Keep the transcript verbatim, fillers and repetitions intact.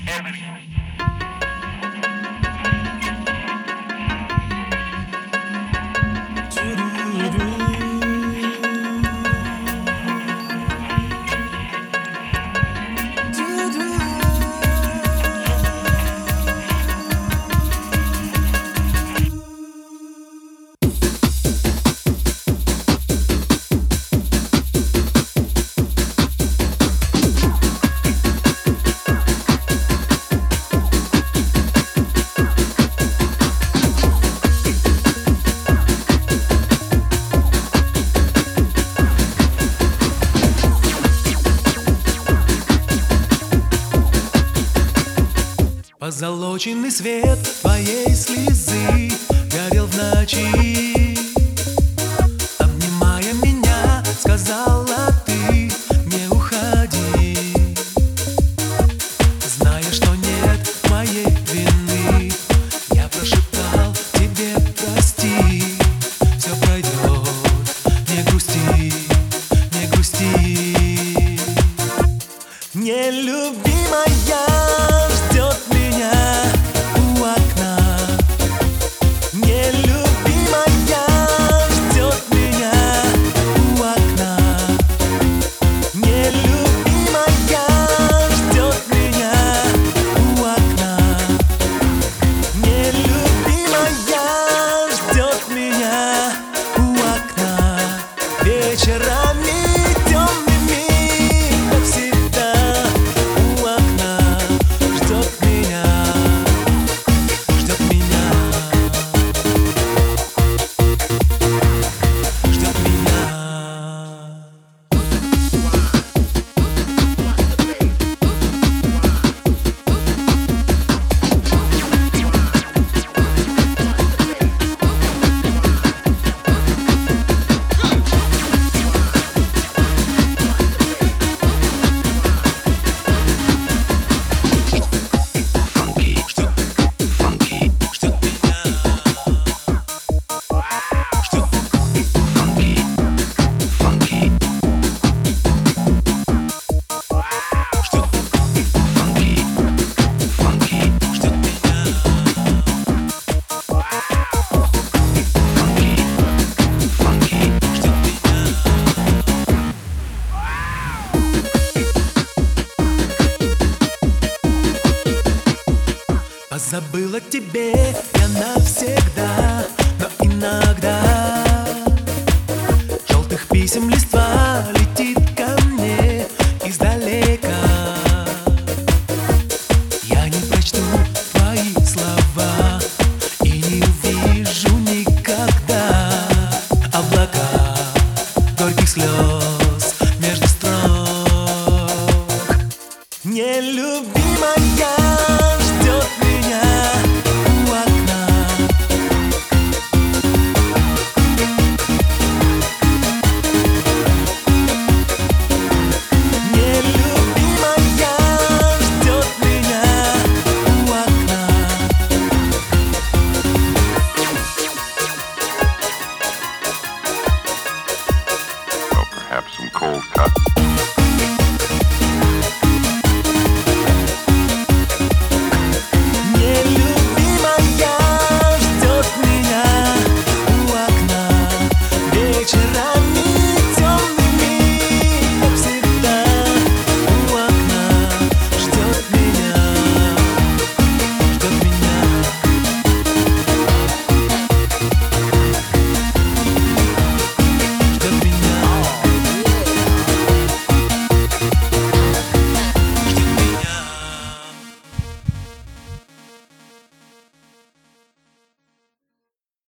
Позолоченный свет твоей слезы горел в ночи. Обнимая меня, сказала ты: не уходи. Зная, что нет моей вины, я прошептал тебе: прости. Все пройдет, не грусти, не грусти. Нелюбимая ждет меня у окна. Нелюбимая ждет меня у окна. Нелюбимая ждет меня у окна. Нелюбимая ждет меня у окна. Вечерами темными, как всегда, у окна ждет меня, ждет меня, ждет меня. Позабыла тебе я навсегда, но иногда желтых писем листва летит ко мне издалека. Я не прочту твои слова и не увижу никогда облака горьких слез между строк. Нелюбимая ждет меня у окна. Нелюбимая ждет меня у окна. Or perhaps some cold cuts.